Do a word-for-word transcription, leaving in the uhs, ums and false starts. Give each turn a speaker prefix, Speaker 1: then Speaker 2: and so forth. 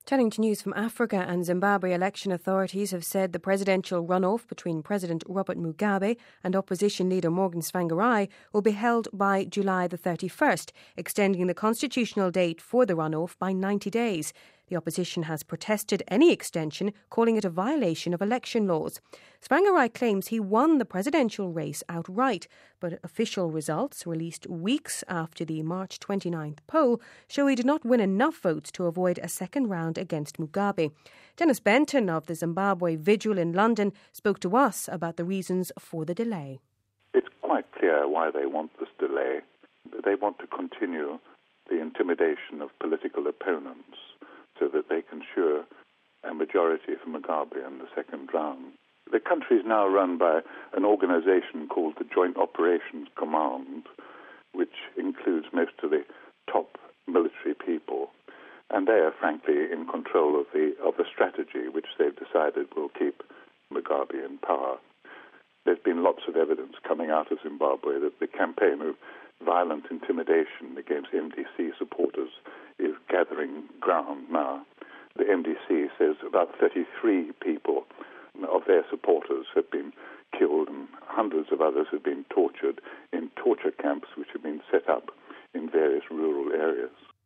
Speaker 1: Turning to news from Africa, and Zimbabwe election authorities have said the presidential runoff between President Robert Mugabe and opposition leader Morgan Tsvangirai will be held by July the thirty-first, extending the constitutional date for the runoff by ninety days. The opposition has protested any extension, calling it a violation of election laws. Tsvangirai claims he won the presidential race outright, but official results released weeks after the March twenty-ninth poll show he did not win enough votes to avoid a second round against Mugabe. Dennis Benton of the Zimbabwe Vigil in London spoke to us about the reasons for the delay.
Speaker 2: It's quite clear why they want this delay. They want to continue the intimidation of political opponents so that they can ensure a majority for Mugabe in the second round. The country is now run by an organization called the Joint Operations Command, which includes most of the top military people, and they are frankly in control of the of the strategy which they've decided will keep Mugabe in power. There's been lots of evidence coming out of Zimbabwe that the campaign of violent intimidation against M D C supporters is gathering ground now. The M D C says about thirty-three people of their supporters have been killed and hundreds of others have been tortured in torture camps which have been set up in various rural areas.